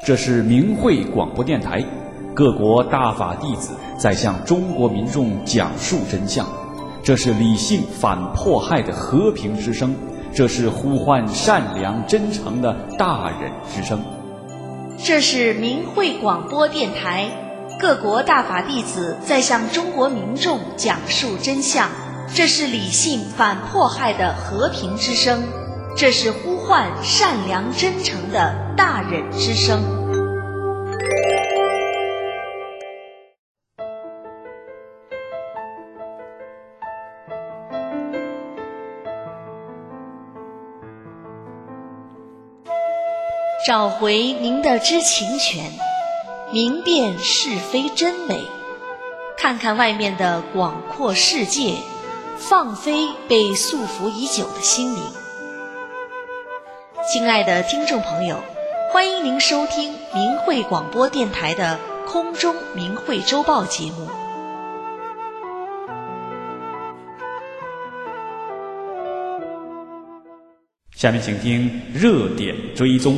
这是明慧广播电台，各国大法弟子在向中国民众讲述真相。这是理性反迫害的和平之声，这是呼唤善良真诚的大忍之声。 这是明慧广播电台，各国大法弟子在向中国民众讲述真相。这是理性反迫害的和平之声，这是呼唤善良真诚的大忍之声。找回您的知情权，明辨是非真伪，看看外面的广阔世界，放飞被束缚已久的心灵。亲爱的听众朋友，欢迎您收听明慧广播电台的空中明慧周报节目。 下面请听热点追踪。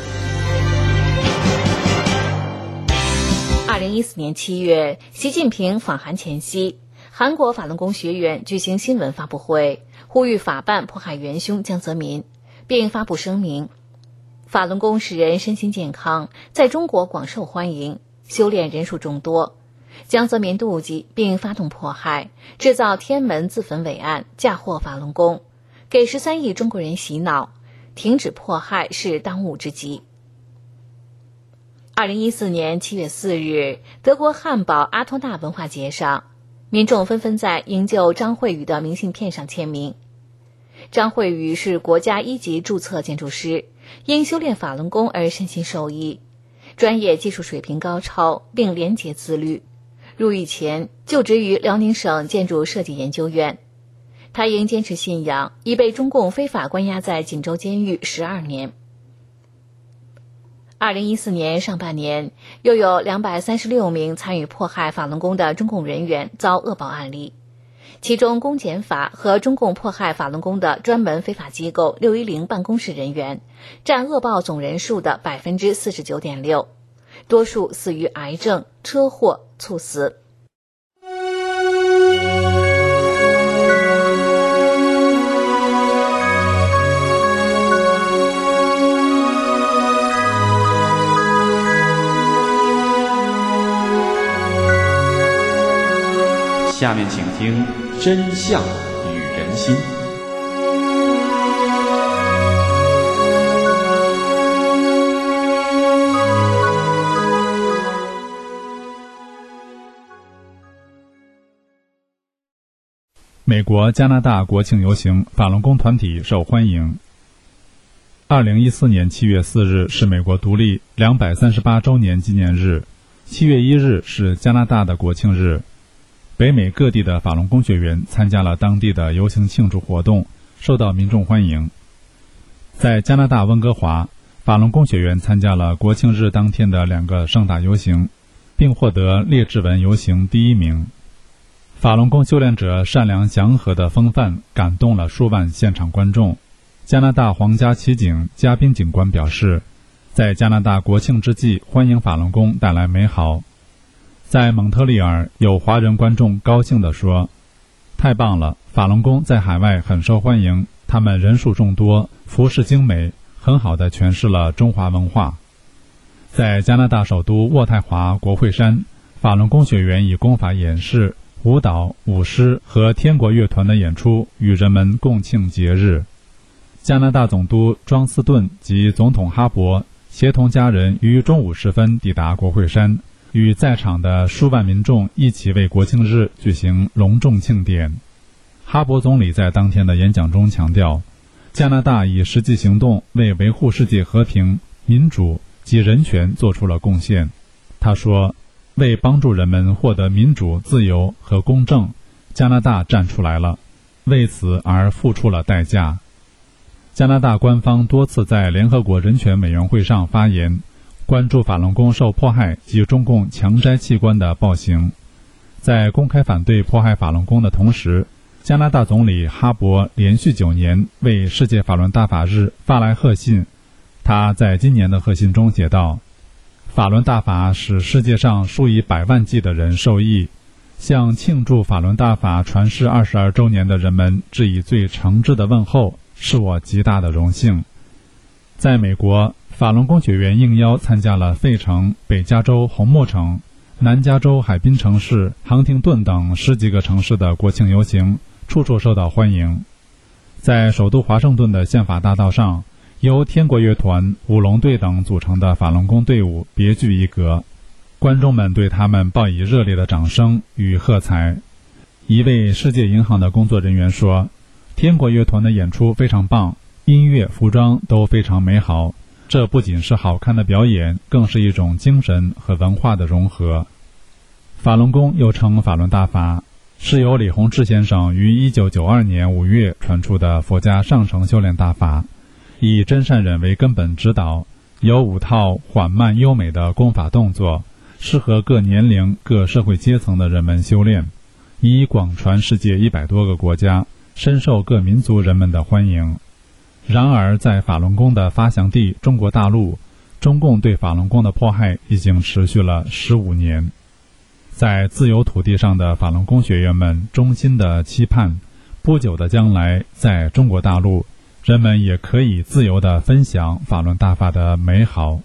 2014年7月，习近平访韩前夕，韩国法轮功学员举行新闻发布会，呼吁法办迫害元凶江泽民，并发布声明：法轮功使人身心健康，在中国广受欢迎，修炼人数众多。江泽民妒忌并发动迫害，制造天门自焚伪案，嫁祸法轮功，给13亿中国人洗脑，停止迫害是当务之急。2014年7月4日，德国汉堡阿托纳文化节上，民众纷纷在营救张慧宇的明信片上签名。张慧宇是国家1级注册建筑师，因修炼法轮功而身心受益，专业技术水平高超，并廉洁自律。入狱前就职于辽宁省建筑设计研究院。他因坚持信仰，已被中共非法关押在锦州监狱12年。2014年上半年，又有236名参与迫害法轮功的中共人员遭恶报案例，其中公检法和中共迫害法轮功的专门非法机构610办公室人员占恶报总人数的 49.6%， 多数死于癌症、车祸、猝死。 下面请听真相与人心。 美国、加拿大国庆游行，法轮功团体受欢迎。2014年7月4日是美国独立238周年纪念日，7月1日是加拿大的国庆日。北美各地的法轮功学员参加了当地的游行庆祝活动，受到民众欢迎。在加拿大温哥华，法轮功学员参加了国庆日当天的2个盛大游行，并获得列治文游行第1名。法轮功修炼者善良祥和的风范感动了数万现场观众。加拿大皇家骑警嘉宾警官表示，在加拿大国庆之际欢迎法轮功带来美好。在蒙特利尔，有华人观众高兴地说：“太棒了，法轮功在海外很受欢迎，他们人数众多，服饰精美，很好地诠释了中华文化。”在加拿大首都渥太华国会山，法轮功学员以功法演示、舞蹈、舞狮和天国乐团的演出，与人们共庆节日。加拿大总督庄斯顿及总统哈珀协同家人于中午时分抵达国会山，与在场的数万民众一起为国庆日举行隆重庆典。哈珀总理在当天的演讲中强调，加拿大以实际行动为维护世界和平、民主及人权做出了贡献。他说，为帮助人们获得民主、自由和公正，加拿大站出来了，为此而付出了代价。加拿大官方多次在联合国人权委员会上发言，关注法轮功受迫害及中共强摘器官的暴行。在公开反对迫害法轮功的同时，加拿大总理哈珀连续9年为世界法轮大法日发来贺信。他在今年的贺信中写道： 法轮大法使世界上数以百万计的人受益，向庆祝法轮大法传世22周年的人们致以最诚挚的问候，是我极大的荣幸。在美国，法轮功学员应邀参加了费城、北加州红木城、南加州海滨城市杭廷顿等10几个城市的国庆游行，处处受到欢迎。在首都华盛顿的宪法大道上，由天国乐团、舞龙队等组成的法轮功队伍别具一格，观众们对他们报以热烈的掌声与喝彩。一位世界银行的工作人员说，天国乐团的演出非常棒，音乐、服装都非常美好，这不仅是好看的表演，更是一种精神和文化的融合。法轮功又称法轮大法，是由李洪志先生于1992年5月传出的佛家上乘修炼大法，以真善忍为根本指导，有5套缓慢优美的功法动作，适合各年龄、各社会阶层的人们修炼，已广传世界100多个国家，深受各民族人们的欢迎。然而，在法轮功的发祥地中国大陆，中共对法轮功的迫害已经持续了15年。在自由土地上的法轮功学员们衷心的期盼，不久的将来，在中国大陆，人们也可以自由地分享法轮大法的美好。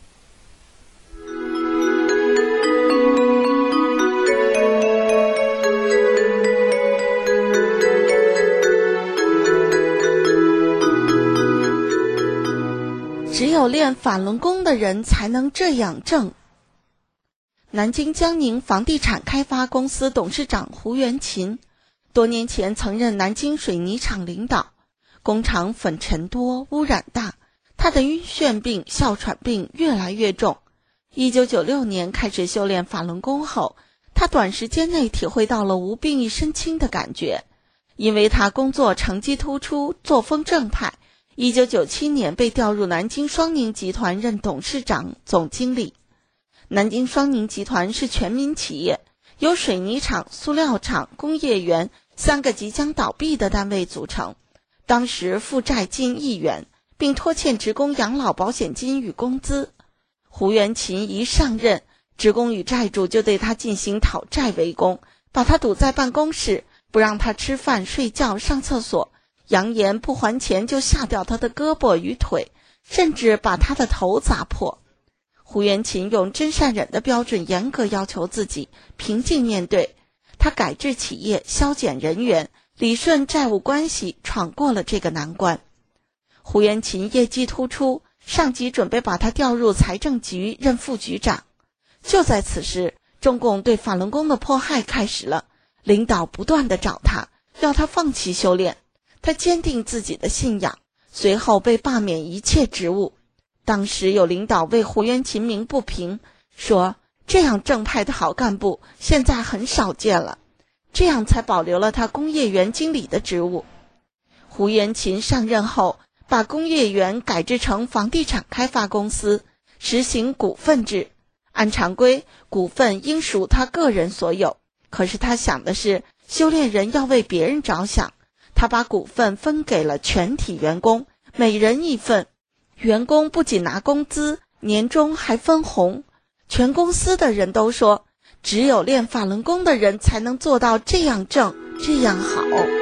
只有练法轮功的人才能这样正。南京江宁房地产开发公司董事长胡元琴，多年前曾任南京水泥厂领导，工厂粉尘多，污染大，他的晕眩病、哮喘病越来越重。1996年开始修炼法轮功后，他短时间内体会到了无病一身轻的感觉。因为他工作成绩突出，作风正派，1997年被调入南京双宁集团任董事长、总经理。南京双宁集团是全民企业，由水泥厂、塑料厂、工业园3个即将倒闭的单位组成，当时负债近1亿元，并拖欠职工养老保险金与工资。胡元琴一上任，职工与债主就对他进行讨债围攻，把他堵在办公室，不让他吃饭、睡觉、上厕所，扬言不还钱就下掉他的胳膊与腿，甚至把他的头砸破。胡元琴用真善忍的标准严格要求自己，平静面对。他改制企业，削减人员，理顺债务关系，闯过了这个难关。胡元琴业绩突出，上级准备把他调入财政局任副局长。就在此时，中共对法轮功的迫害开始了，领导不断地找他，要他放弃修炼。他坚定自己的信仰，随后被罢免一切职务。当时有领导为胡元琴鸣不平，说这样正派的好干部现在很少见了，这样才保留了他工业园经理的职务。胡元琴上任后，把工业园改制成房地产开发公司，实行股份制。按常规，股份应属他个人所有，可是他想的是修炼人要为别人着想，他把股份分给了全体员工，每人1份。员工不仅拿工资，年终还分红。全公司的人都说，只有练法轮功的人才能做到这样正，这样好。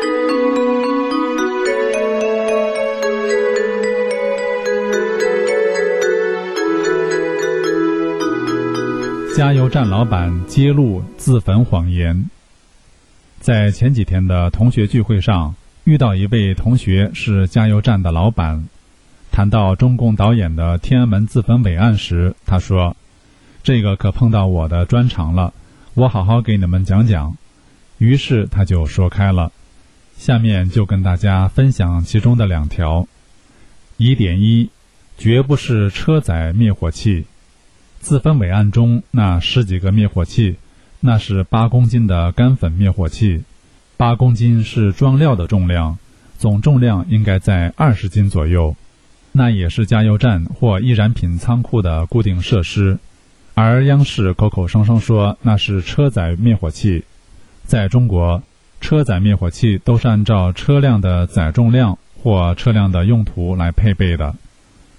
加油站老板揭露自焚谎言。在前几天的同学聚会上，遇到一位同学是加油站的老板。谈到中共导演的天安门自焚伟案时，他说，这个可碰到我的专长了，我好好给你们讲讲。于是他就说开了，下面就跟大家分享其中的2条。疑点1，绝不是车载灭火器。自焚伟案中那10几个灭火器，那是8公斤的干粉灭火器。8公斤是装料的重量，总重量应该在20斤左右。那也是加油站或易燃品仓库的固定设施，而央视口口声声说那是车载灭火器。在中国，车载灭火器都是按照车辆的载重量或车辆的用途来配备的，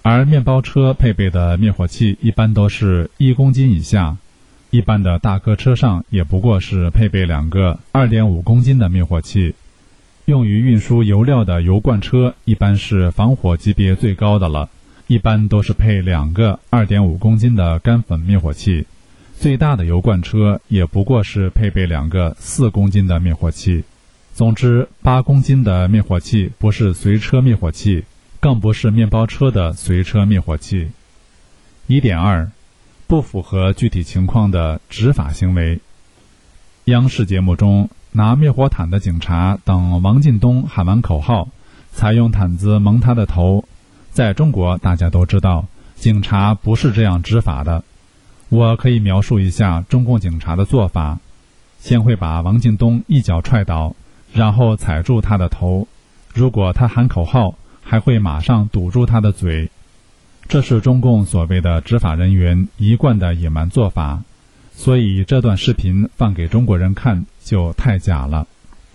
而面包车配备的灭火器一般都是1公斤以下，一般的大客车上也不过是配备2个2.5公斤的灭火器。用于运输油料的油罐车一般是防火级别最高的了，一般都是配2个2.5公斤的干粉灭火器。最大的油罐车也不过是配备2个4公斤的灭火器。总之，8公斤的灭火器不是随车灭火器，更不是面包车的随车灭火器。1.2，不符合具体情况的执法行为。央视节目中，拿灭火毯的警察等王进东喊完口号，才用毯子蒙他的头。在中国大家都知道，警察不是这样执法的。我可以描述一下中共警察的做法：先会把王进东一脚踹倒，然后踩住他的头，如果他喊口号，还会马上堵住他的嘴。这是中共所谓的执法人员一贯的野蛮做法，所以这段视频放给中国人看就太假了。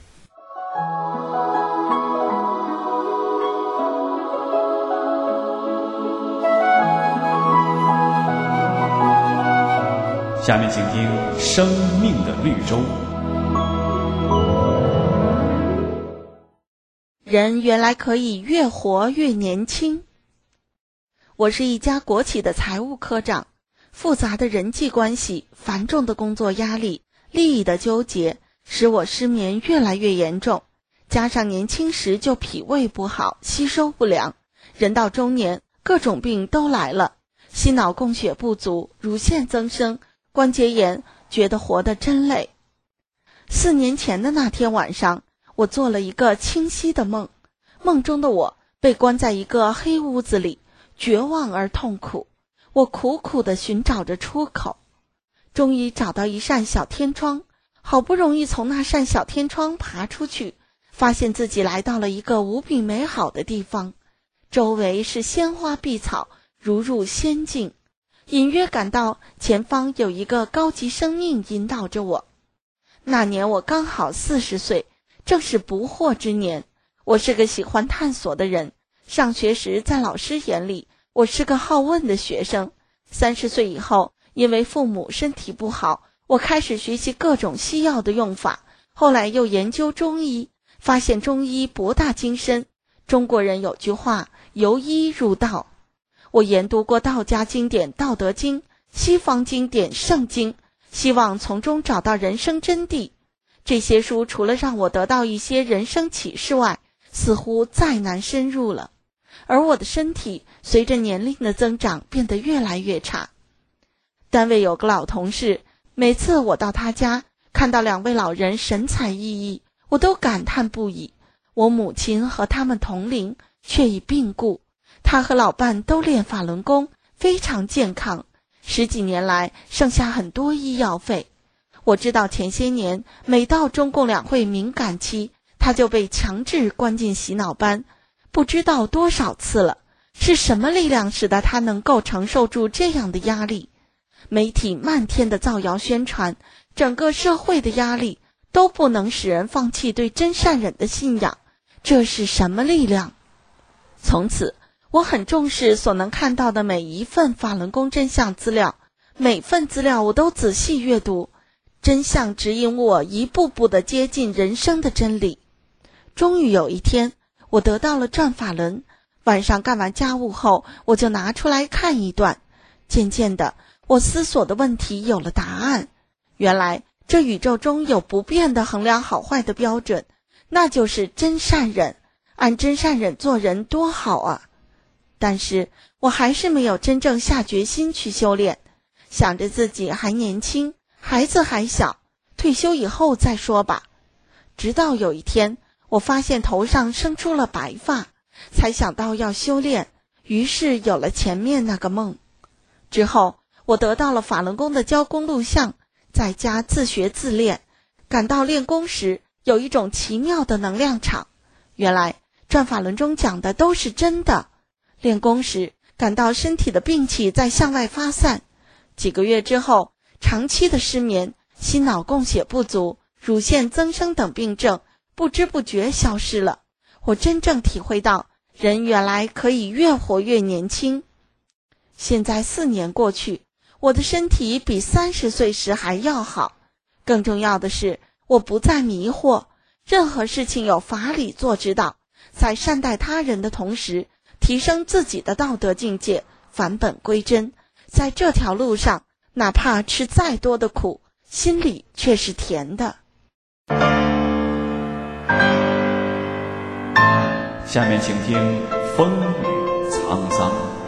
下面请听《生命的绿洲》。 人原来可以越活越年轻。我是一家国企的财务科长，复杂的人际关系、繁重的工作压力、利益的纠结，使我失眠越来越严重。加上年轻时就脾胃不好，吸收不良，人到中年，各种病都来了，心脑供血不足，乳腺增生，关节炎，觉得活得真累。4年前的那天晚上，我做了一个清晰的梦，梦中的我被关在一个黑屋子里，绝望而痛苦。我苦苦地寻找着出口，终于找到一扇小天窗，好不容易从那扇小天窗爬出去，发现自己来到了一个无比美好的地方，周围是鲜花碧草，如入仙境。隐约感到前方有一个高级生命引导着我。那年我刚好40岁，正是不惑之年。我是个喜欢探索的人，上学时在老师眼里，我是个好问的学生。30岁以后，因为父母身体不好，我开始学习各种西药的用法，后来又研究中医，发现中医博大精深。中国人有句话，由医入道。我研读过道家经典《道德经》，西方经典《圣经》，希望从中找到人生真谛。这些书除了让我得到一些人生启示外，似乎再难深入了。而我的身体随着年龄的增长变得越来越差。单位有个老同事，每次我到他家，看到2位老人神采奕奕，我都感叹不已。我母亲和他们同龄，却已病故。他和老伴都练法轮功，非常健康，10几年来剩下很多医药费。我知道前些年每到中共两会敏感期，他就被强制关进洗脑班，不知道多少次了。是什么力量使得他能够承受住这样的压力？媒体漫天的造谣宣传，整个社会的压力，都不能使人放弃对真善忍的信仰。这是什么力量？从此我很重视所能看到的每一份法轮功真相资料，每份资料我都仔细阅读，真相指引我一步步地接近人生的真理。终于有一天，我得到了转法轮，晚上干完家务后，我就拿出来看一段。渐渐的，我思索的问题有了答案。原来这宇宙中有不变的衡量好坏的标准，那就是真善忍。按真善忍做人多好啊！但是我还是没有真正下决心去修炼，想着自己还年轻，孩子还小，退休以后再说吧。直到有一天，我发现头上生出了白发，才想到要修炼，于是有了前面那个梦。之后我得到了法轮功的教功录像，在家自学自练，感到练功时有一种奇妙的能量场。原来转法轮中讲的都是真的。练功时感到身体的病气在向外发散，几个月之后，长期的失眠、心脑供血不足、乳腺增生等病症不知不觉消失了。我真正体会到人原来可以越活越年轻。现在4年过去，我的身体比30岁时还要好。更重要的是，我不再迷惑，任何事情有法理做指导，在善待他人的同时，提升自己的道德境界，返本归真。在这条路上，哪怕吃再多的苦，心里却是甜的。 下面请听《风雨沧桑》。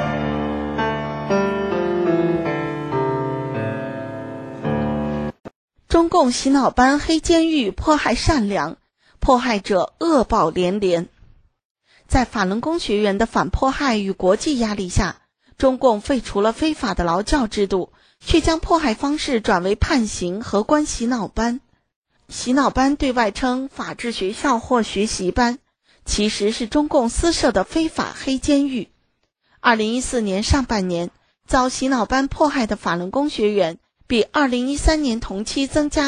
中共洗脑班黑监狱迫害善良，迫害者恶报连连。在法轮功学员的反迫害与国际压力下，中共废除了非法的劳教制度，却将迫害方式转为判刑和关洗脑班。洗脑班对外称法治学校或学习班，其实是中共私设的非法黑监狱。2014年上半年，遭洗脑班迫害的法轮功学员比2013年同期增加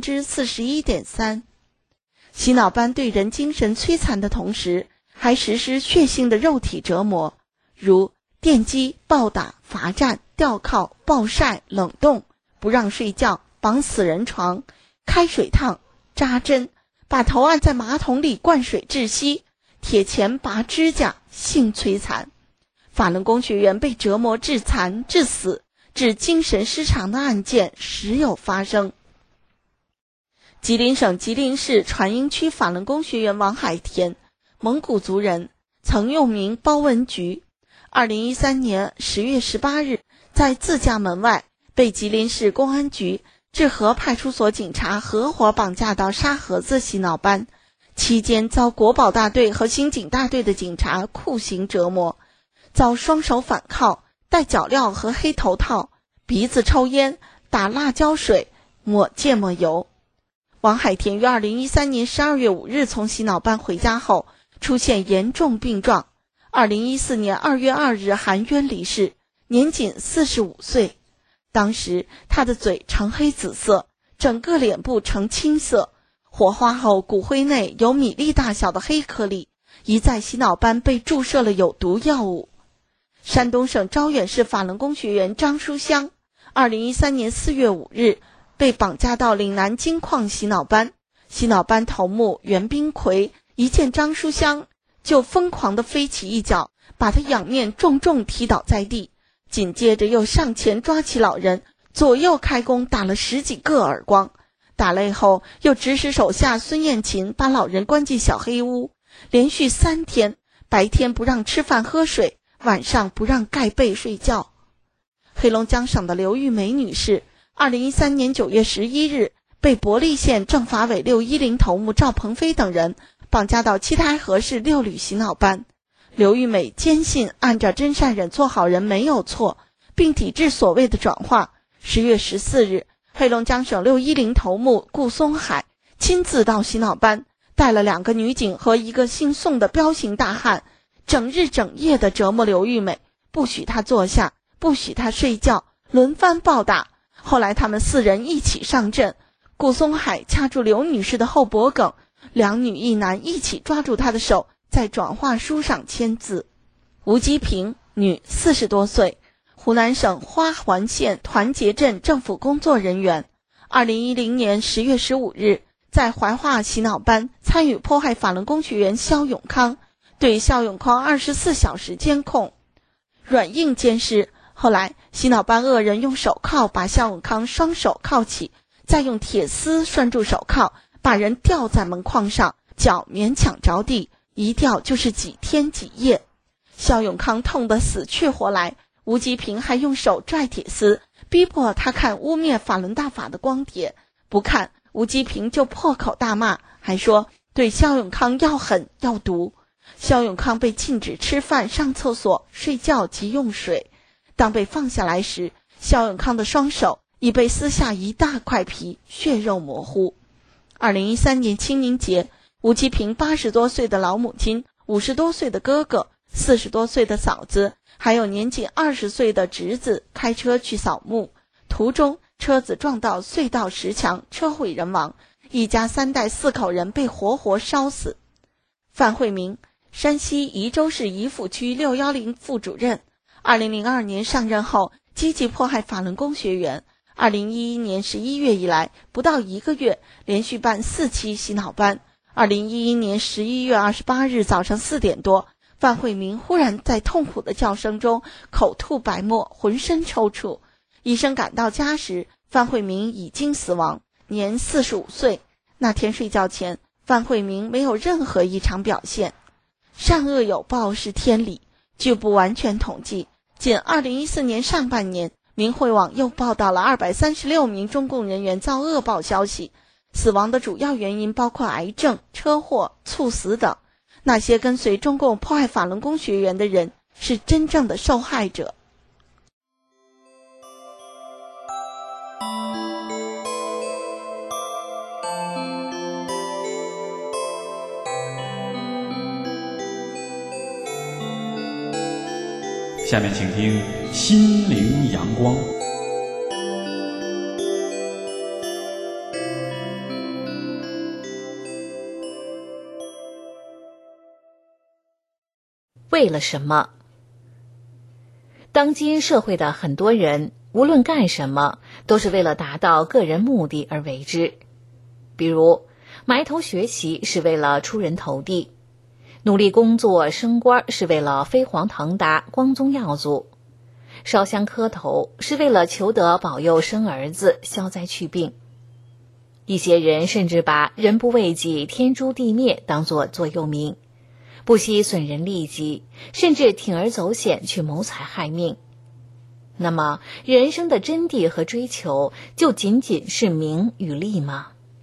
41.3%。 洗脑班对人精神摧残的同时，还实施血腥的肉体折磨，如电击、暴打、罚站、吊铐、暴晒、冷冻，不让睡觉，绑死人床，开水烫、扎针，把头按在马桶里灌水窒息，铁钳拔指甲，性摧残。法轮功学员被折磨致残、致死、致精神失常的案件时有发生。吉林省吉林市传音区法轮功学员王海田，蒙古族人，曾用名包文菊。2013年10月18日，在自家门外被吉林市公安局治河派出所警察合伙绑架到沙河子洗脑班，期间遭国保大队和刑警大队的警察酷刑折磨，遭双手反铐、戴脚镣和黑头套，鼻子抽烟、打辣椒水、抹芥末油。王海田于2013年12月5日从洗脑班回家后出现严重病状，2014年2月2日含冤离世，年仅45岁。当时他的嘴呈黑紫色，整个脸部呈青色，火化后骨灰内有米粒大小的黑颗粒，疑在洗脑班被注射了有毒药物。山东省招远市法轮功学员张书香2013年4月5日被绑架到岭南金矿洗脑班，洗脑班头目袁冰奎一见张书香就疯狂地飞起一脚，把他仰面重重踢倒在地，紧接着又上前抓起老人，左右开弓打了10几个耳光。打累后又指使手下孙艳琴把老人关进小黑屋，连续3天，白天不让吃饭喝水，晚上不让盖被睡觉。黑龙江省的刘玉梅女士2013年9月11日被伯利县政法委610头目赵鹏飞等人绑架到七台河市6旅洗脑班。刘玉美坚信按照真善忍做好人没有错，并抵制所谓的转化。10月14日，黑龙江省610头目顾松海亲自到洗脑班，带了2个女警和一个姓宋的彪形大汉，整日整夜地折磨刘玉美，不许她坐下，不许她睡觉，轮番暴打。后来他们4人一起上阵，顾松海掐住刘女士的后脖梗，2女1男一起抓住她的手，在转化书上签字。吴基平，女，40多岁，湖南省花环县团结镇政府工作人员。2010年10月15日，在怀化洗脑班参与迫害法轮功学员肖永康，对肖永康24小时监控、软硬监视。后来洗脑班恶人用手铐把肖永康双手铐起，再用铁丝拴住手铐，把人吊在门框上，脚勉强着地，一吊就是几天几夜。肖永康痛得死去活来，吴吉平还用手拽铁丝，逼迫他看污蔑法轮大法的光碟，不看吴吉平就破口大骂，还说对肖永康要狠要毒。肖永康被禁止吃饭、上厕所、睡觉及用水。当被放下来时，肖永康的双手已被撕下一大块皮，血肉模糊。2013年清明节，吴吉平80多岁的老母亲、50多岁的哥哥、40多岁的嫂子，还有年仅20岁的侄子开车去扫墓，途中车子撞到隧道石墙，车毁人亡，一家3代4口人被活活烧死。范慧明， 山西宜州市宜府区610副主任。2002年上任后，积极迫害法轮功学员。2011年11月以来，不到1个月，连续办4期洗脑班。2011年11月28日早上4点多，范慧明忽然在痛苦的叫声中口吐白沫，浑身抽搐。医生赶到家时，范慧明已经死亡，年45岁。那天睡觉前，范慧明没有任何异常表现。善恶有报是天理，据不完全统计，仅2014年上半年，明慧网又报道了236名中共人员遭恶报消息，死亡的主要原因包括癌症、车祸、猝死等。那些跟随中共迫害法轮功学员的人是真正的受害者。 下面请听《心灵阳光》。 为了什么？当今社会的很多人，无论干什么，都是为了达到个人目的而为之。比如，埋头学习是为了出人头地，努力工作升官是为了飞黄腾达、光宗耀祖，烧香磕头是为了求得保佑生儿子、消灾去病。一些人甚至把人不为己，天诛地灭当作座右铭，不惜损人利己，甚至铤而走险去谋财害命。那么，人生的真谛和追求就仅仅是名与利吗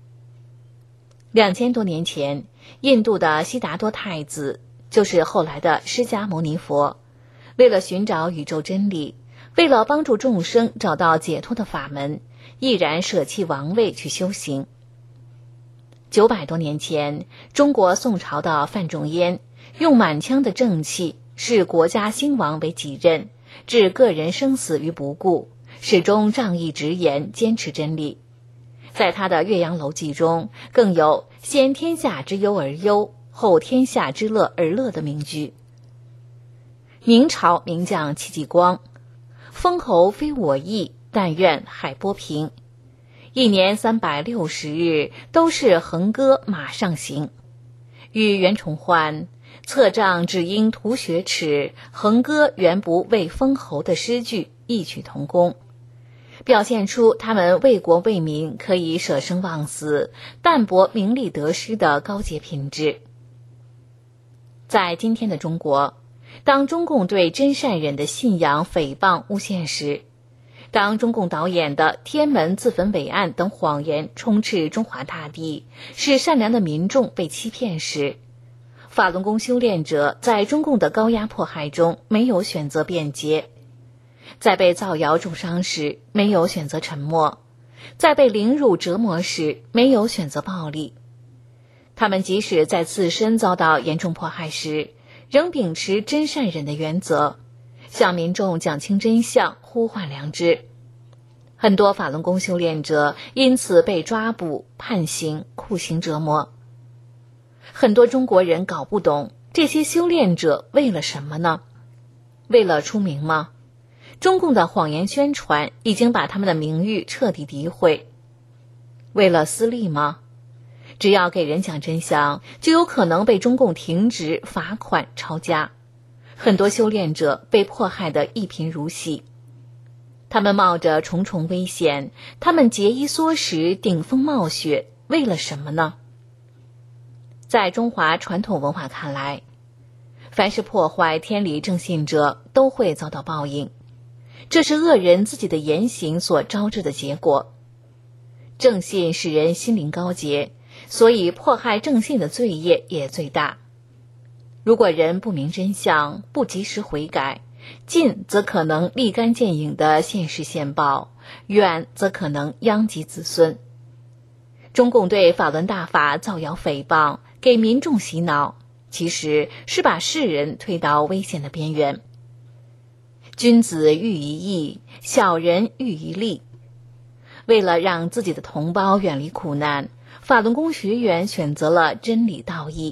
？2000多年前，印度的悉达多太子，就是后来的释迦牟尼佛，为了寻找宇宙真理，为了帮助众生找到解脱的法门，毅然舍弃王位去修行。900多年前，中国宋朝的范仲淹用满腔的正气，视国家兴亡为己任，置个人生死于不顾，始终仗义直言，坚持真理。在他的《岳阳楼记》中，更有先天下之忧而忧，后天下之乐而乐的名句。明朝名将戚继光，封侯非我意，但愿海波平。1年360日，都是横戈马上行。与袁崇焕策杖只因图雪耻，横戈原不为封侯的诗句异曲同工，表现出他们为国为民可以舍生忘死，淡泊名利得失的高洁品质。在今天的中国，当中共对真善忍的信仰诽谤诬陷时，当中共导演的天门自焚伪案等谎言充斥中华大地，使善良的民众被欺骗时，法轮功修炼者在中共的高压迫害中没有选择辩解，在被造谣重伤时没有选择沉默，在被凌辱折磨时没有选择暴力。他们即使在自身遭到严重迫害时，仍秉持真善忍的原则，向民众讲清真相，呼唤良知。很多法轮功修炼者因此被抓捕、判刑、酷刑折磨。很多中国人搞不懂，这些修炼者为了什么呢？为了出名吗？中共的谎言宣传已经把他们的名誉彻底诋毁。为了私利吗？只要给人讲真相，就有可能被中共停职、罚款、抄家。很多修炼者被迫害得一贫如洗，他们冒着重重危险，他们节衣缩食、顶风冒雪，为了什么呢？在中华传统文化看来，凡是破坏天理正信者都会遭到报应，这是恶人自己的言行所招致的结果。正信使人心灵高洁，所以迫害正信的罪业也最大。如果人不明真相，不及时悔改，近则可能立竿见影的现世现报，远则可能殃及子孙。中共对法轮大法造谣诽谤，给民众洗脑，其实是把世人推到危险的边缘。君子喻于义，小人喻于利。为了让自己的同胞远离苦难，法轮功学员选择了真理道义，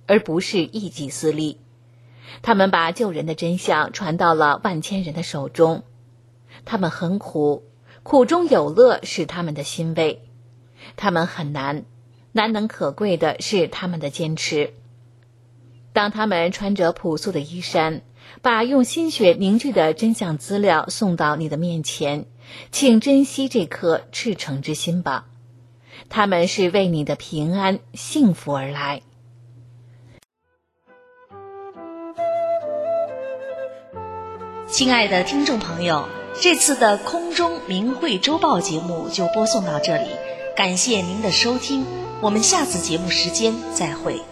而不是一己私利。他们把救人的真相传到了万千人的手中。他们很苦，苦中有乐是他们的欣慰。他们很难，难能可贵的是他们的坚持。当他们穿着朴素的衣衫，把用心血凝聚的真相资料送到你的面前，请珍惜这颗赤诚之心吧。他们是为你的平安幸福而来。 亲爱的听众朋友，这次的空中明慧周报节目就播送到这里，感谢您的收听，我们下次节目时间再会。